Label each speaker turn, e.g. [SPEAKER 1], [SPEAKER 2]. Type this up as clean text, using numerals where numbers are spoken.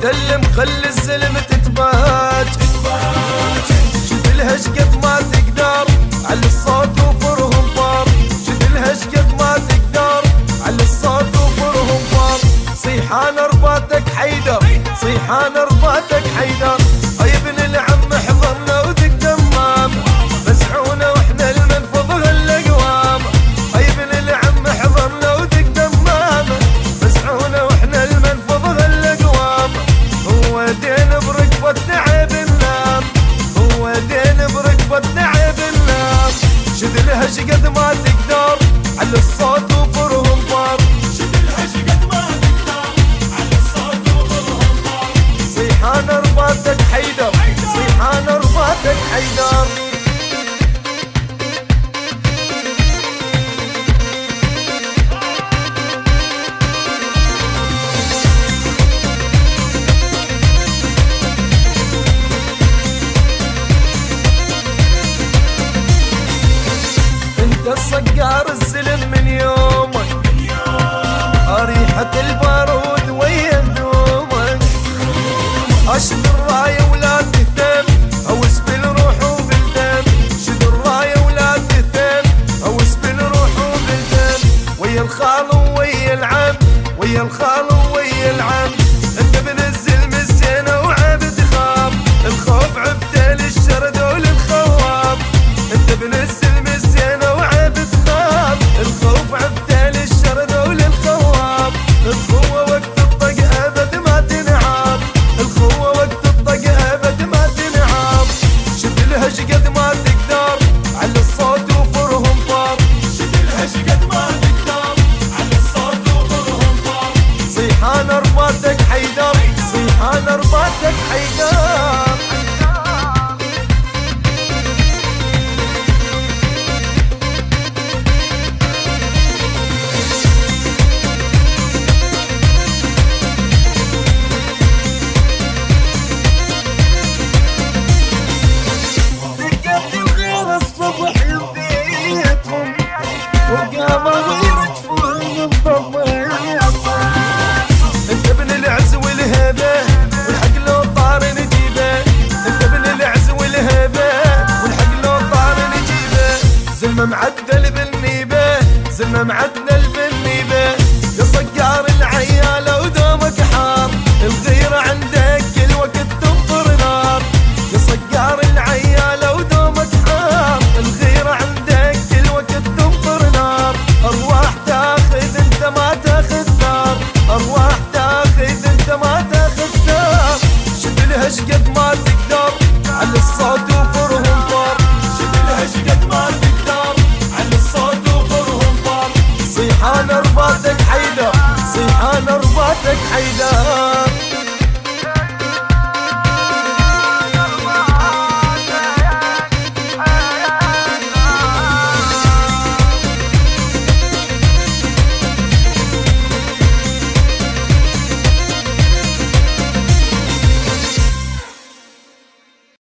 [SPEAKER 1] انت اللي مخلي الزلم تتباج. شدلها شقد ما تقدر على الصوت وفرهم طار. شدلها شقد ما تقدر على الصوت وفرهم طار. صيحان رباطك حيدر، صيحان رباطك حيدر. يا ابن العم حضرنا ودق دمام، مسعونا واحنا المنفض هالاقوام. يا ابن العم حضرنا ودق دمام، مسعونا واحنا المنفض هالاقوام. هو دين بركبتنا عيب النام، هو دين بركبتنا عيب النام. شدلها شقد ما تقدر على الصوت وفرهم طار.
[SPEAKER 2] شدلها شقد ما تقدر على الصوت وفرهم طار.
[SPEAKER 1] صيحان رباطك حيدر، صيحان رباطك حيدر. انت الصقار الزلم من يومك، ريحة البارود ويا هدومك. اشد الراية ولا تهتم، هوس بالروح وبالدم. شد الراية ولا تهتم، هوس بالروح وبالدم. ويا الخال ويا العم، ويا الخال ويا العم. انت ابن الزلم الزينة وعبد خام، الخوف عبده للشرد وللخوام. انت ابن الزلم الزينة وعبد خام، الخوف عبده للشرد وللخوام. الخوة وقت الطق ابد ما تنعام، الخوة وقت الطق ابد ما تنعام. شدلها شقد ما تقدر على الصوت وفرهم طار.
[SPEAKER 2] شدلها شقد ما تقدر على الصوت وفرهم طار.
[SPEAKER 1] صيحان رباطك حيدر، صيحان رباطك حيدر. انت ابن العز والهبه والحق لو طار نجيبه. انت ابن العز والهبه والحق لو طار نجيبه. زلمه معدل بالنيبه، زلمه معدل بالنيبه. يا صقار العياله ودومك حار، الغيره عندك كل وقت تنطر نار. يا صقار العياله ودومك حار، الغيره عندك كل وقت تنطر نار. ارواح تاخذ انت ما تاخذ ثار، ارواح تاخذ انت ما تاخذ ثار. شدلها شقد ما تقدر على الصوت وفرهم طار.
[SPEAKER 2] شدلها شقد ما تقدر على الصوت وفرهم طار.
[SPEAKER 1] صيحان رباطك حيدر، صيحان رباطك حيدر.